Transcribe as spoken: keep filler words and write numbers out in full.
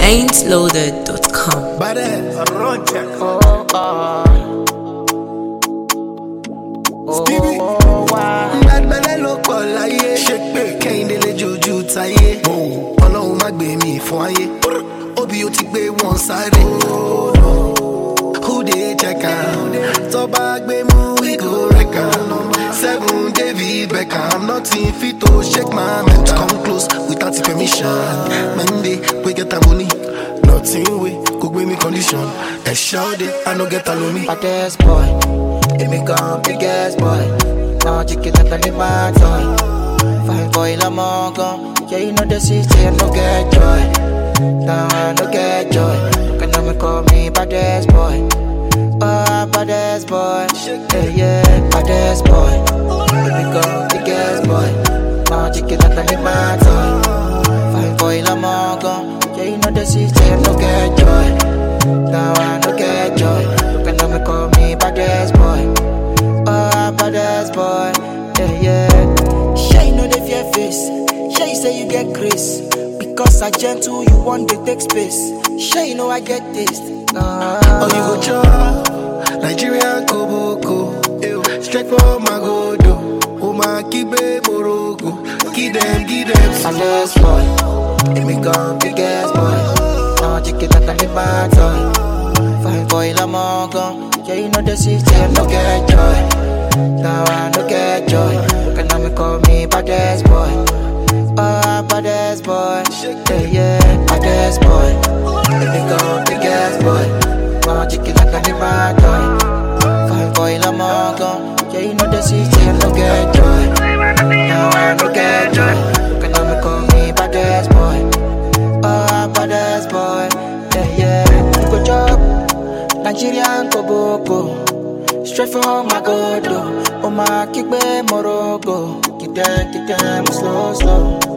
ain't loaded dot com. Badass, run check. Oh, oh. Stevie, Oh, wow. bad belly ló pọ̀ láyé. Ṣé pé Kẹ́hìndé lè jojú táyé? Ọlọ́run má gbé mi fún ayé. Obi ó ti gbé wọn sáré. Who dey check am? Tó bá gbé mú we go wreck am. Seven David Beckham, nothing fit to shake my mental. Come close without permission. Monday, we get the money. Nothing we could give me condition. A shout it, I no get alone me. Baddest boy, it me gone biggest boy. Now chicken that I need my toy. Fine boy, I'm all gone. Yeah, you know the city, I no get joy. Now I no get joy. Can I me call me baddest boy? Oh, baddest boy. Yeah, yeah, baddest boy. It me gone biggest boy. Now chicken that I need my toy. Fine boy, I'm all gone. Yeah, you know the city, I no get joy. Now I no get joy. Can I me call me baddest boy? Oh, baddest boy. Yeah, yeah. Sure you know the fear face. Sure you say you get grace. Because I gentle, you want to take space. Sure you know I get taste. Uh, Oh, you go chop Nigerian Koboko. Straight for my godo. Oh, my kibe morogo. Give them, give them. baddest boy. It me gone biggest boy. Now chicken that I need my toy. Fine boy, I'm all gone. Yeah, you know the city, I no get joy. Now I no get joy. Can I me call me baddest boy? Oh, baddest boy. Yeah, yeah, baddest boy. It me gone biggest boy. Now chicken that I need my toy. Fine boy, I'm all gone. Yeah, you know the city, I no get joy. Now I no get joy. Can I me call me baddest boy? Oh, baddest boy. Yeah, yeah. You go job Nigerian Koboko. Straight from my godo. Oh, my kickback morogo. Get down, get down, slow, slow.